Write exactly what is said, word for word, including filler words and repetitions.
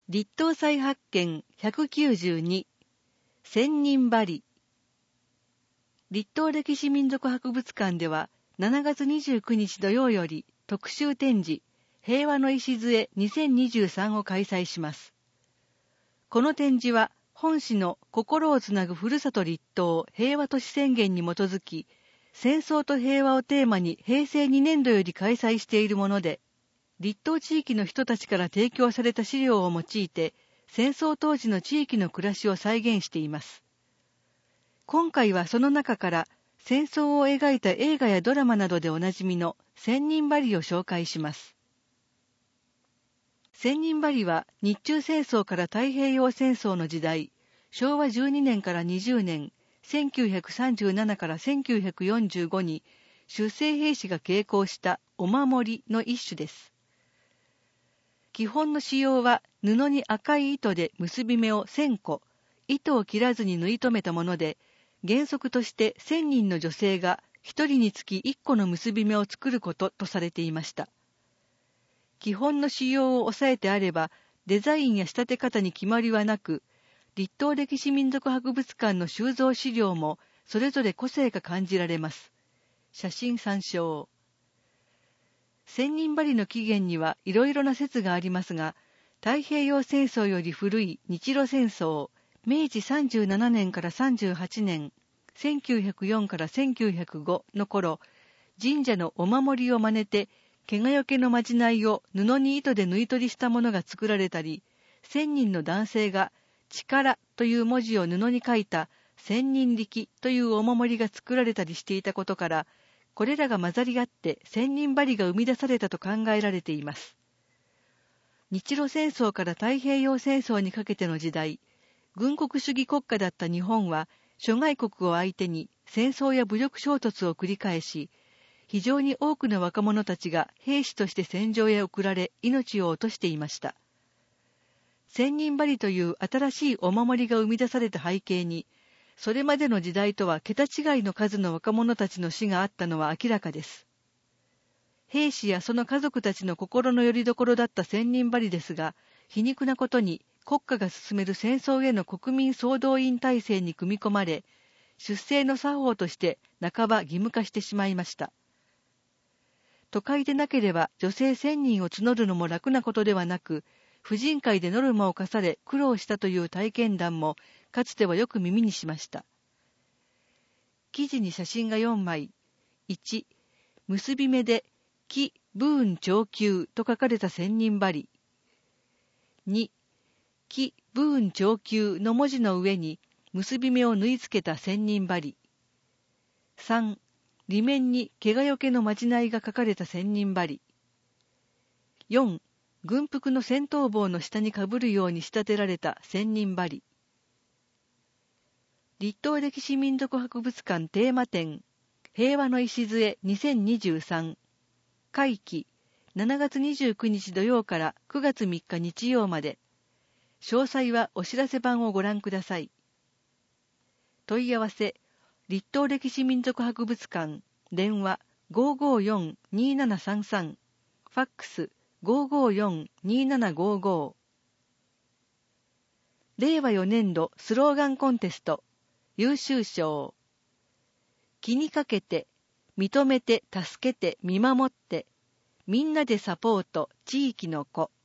立東再発見ひゃくきゅうじゅうに、千人針。立東歴史民族博物館ではしちがつにじゅうくにち土曜より特集展示平和の礎にせんにじゅうさんを開催します。この展示は本市の心をつなぐふるさと立東平和都市宣言に基づき、戦争と平和をテーマにへいせいにねんどより開催しているもので、立東地域の人たちから提供された資料を用いて、戦争当時の地域の暮らしを再現しています。今回はその中から戦争を描いた映画やドラマなどでおなじみの千人針を紹介します。千人針は日中戦争から太平洋戦争の時代、しょうわじゅうにねんからにじゅうねん、せんきゅうひゃくさんじゅうななからせんきゅうひゃくよんじゅうごに出征兵士が携行したお守りの一種です。基本の仕様は布に赤い糸で結び目をせんこ、糸を切らずに縫い留めたもので、原則としてせんにんの女性がひとりにつきいっこの結び目を作ることとされていました。基本の仕様を抑えてあれば、デザインや仕立て方に決まりはなく、立東歴史民族博物館の収蔵資料もそれぞれ個性が感じられます。写真参照。千人針の起源にはいろいろな説がありますが、太平洋戦争より古い日露戦争、めいじさんじゅうななねんからさんじゅうはちねん、せんきゅうひゃくよんからせんきゅうひゃくごの頃、神社のお守りを真似て、怪我よけのまじないを布に糸で縫い取りしたものが作られたり、千人の男性が力という文字を布に書いた千人力というお守りが作られたりしていたことから、これらが混ざり合って千人針が生み出されたと考えられています。日露戦争から太平洋戦争にかけての時代、軍国主義国家だった日本は諸外国を相手に戦争や武力衝突を繰り返し、非常に多くの若者たちが兵士として戦場へ送られ命を落としていました。千人針という新しいお守りが生み出された背景に、それまでの時代とは桁違いの数の若者たちの死があったのは明らかです。兵士やその家族たちの心の拠り所だった千人針ですが、皮肉なことに国家が進める戦争への国民総動員体制に組み込まれ、出征の作法として半ば義務化してしまいました。都会でなければ女性千人を募るのも楽なことではなく、婦人会でノルマを課され苦労したという体験談もかつてはよく耳にしました。記事に写真がよんまい。いち、結び目で紀武運長久と書かれた千人針。に、紀武運長久の文字の上に結び目を縫い付けた千人針。さん、裏面に怪我よけのまじないが書かれた千人針。よん、軍服の戦闘帽の下にかぶるように仕立てられた千人針。立東歴史民族博物館テーマ展平和の礎にせんにじゅうさん会期しちがつにじゅうくにち土曜からくがつみっか日曜まで。詳細はお知らせ版をご覧ください。問い合わせ立東歴史民族博物館電話 ごーごーよんにーななさんさん ファックス ごーごーよんにーななごーごー。れいわよねんどスローガンコンテスト優秀賞。気にかけて、認めて、助けて、見守って、みんなでサポート、地域の子。